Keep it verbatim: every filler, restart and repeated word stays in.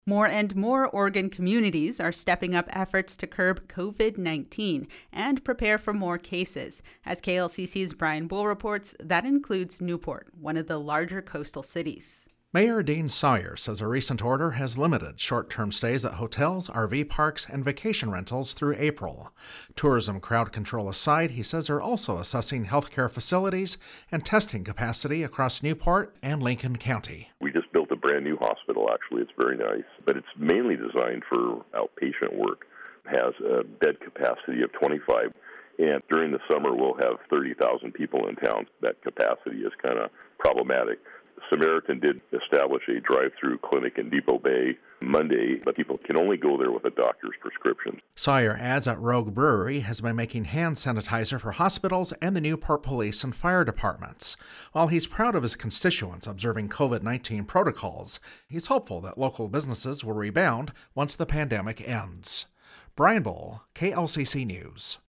More and more Oregon communities are stepping up efforts to curb covid nineteen and prepare for more cases. As K L C C's Brian Bull reports, that includes Newport, one of the larger coastal cities. Mayor Dean Sawyer says a recent order has limited short-term stays at hotels, R V parks, and vacation rentals through April. Tourism crowd control aside, he says they're also assessing healthcare facilities and testing capacity across Newport and Lincoln County. We just built a brand new hospital, actually. It's very nice, but it's mainly designed for outpatient work. It has a bed capacity of twenty-five, and during the summer we'll have thirty thousand people in town. That capacity is kind of problematic. Samaritan did establish a drive-through clinic in Depot Bay Monday, but people can only go there with a doctor's prescription. Sawyer adds that Rogue Brewery has been making hand sanitizer for hospitals and the Newport Police and Fire departments. While he's proud of his constituents observing covid nineteen protocols, he's hopeful that local businesses will rebound once the pandemic ends. Brian Bull, K L C C News.